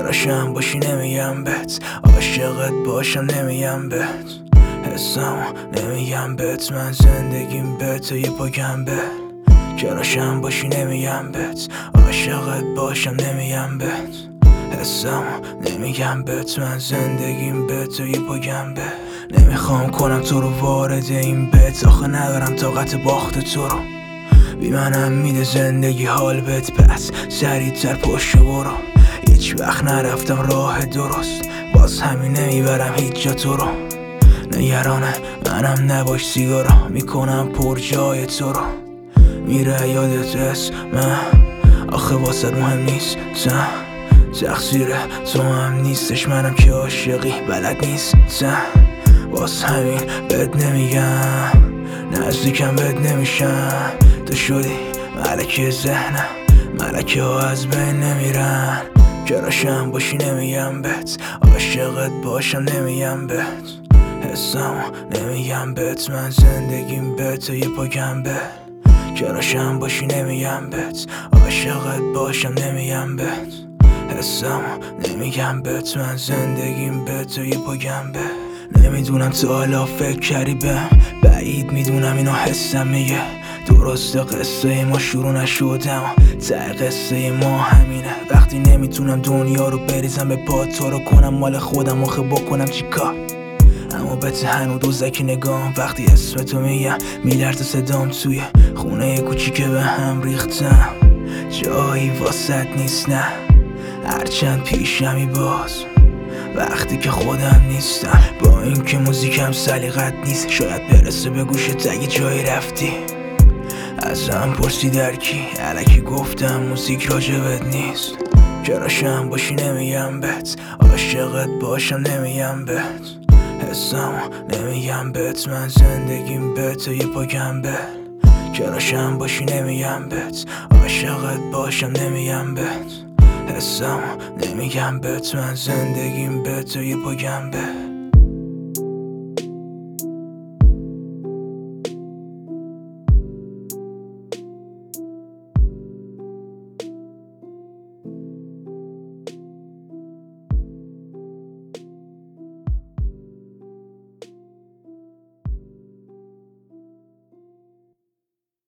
کراشم باشی نمیگم بهت، عاشقت باشم نمیگم بهت، حسامو نمیگم بهت، من زندگیم به تو یه پاگنبه. کراشم باشی نمیگم بهت، عاشقت باشم نمیگم بهت، حسامو نمیگم بهت، من زندگیم به تو یه پاگنبه. نمیخوام کنم تو رو وارد این بت، آخه ندارم طاقت باخت تو رو. بی منم میده زندگی حال بهت، پس سریعتر پشت برو. هیچ وقت نرفتم راه درست، باز همین نمیبرم هیچ جا تو رو. نگرانه منم نباش، سیگارا میکنم پر جای تو رو. میره یادت اسمم، آخه واسه مهم نیست تقصیر تو هم نیستش، منم که عاشقی بلد نیستم. باز همین بد نمیگم، نزدیکم بد نمیشم. تو شدی ملکه ذهنم، ملکه ها از بین نمیرن. کراشم باشی نمیگم بهت، عاشقت باشم نمیگم بهت، حسامو نمیگم بهت، من زندگیم به تو یه پاگنبه. کراشم باشی نمیگم بهت، عاشقت باشم نمیگم بهت، حسامو نمیگم بهت، من زندگیم به تو یه پاگنبه. نمیدونم تو حالا فکر کردی بهم، بعید میدونم اینو حسم میگه. درسته قصه ما شروع نشدم، ته قصه ما همینه. وقتی نمیتونم دنیا رو بریزم به پا، تو رو کنم مال خودم، آخه بکنم چیکار؟ اما بهت هنو دوزکی نگام، وقتی اسم تو میگم میلرزه صدام. توی خونه کوچیکه به هم ریختم، جایی واسط نیست نه، هرچند پیشمی باز وقتی که خودم نیستم. با اینکه موزیکم سلیقت نیست، شاید برسه به گوشت اگه جایی رفتی. ازم پرسی در کی، الکی گفتم موزیک راجبت نیست. کراشم باشی نمیگم بهت، عاشقت باشم نمیگم بهت، حسامو نمیگم بهت، من زندگیم به تو یه پاگنبه. کراشم باشی نمیگم بهت، عاشقت باشم نمیگم بهت، حسامو نمیگم بهت، من زندگیم به تو یه پاگنبه.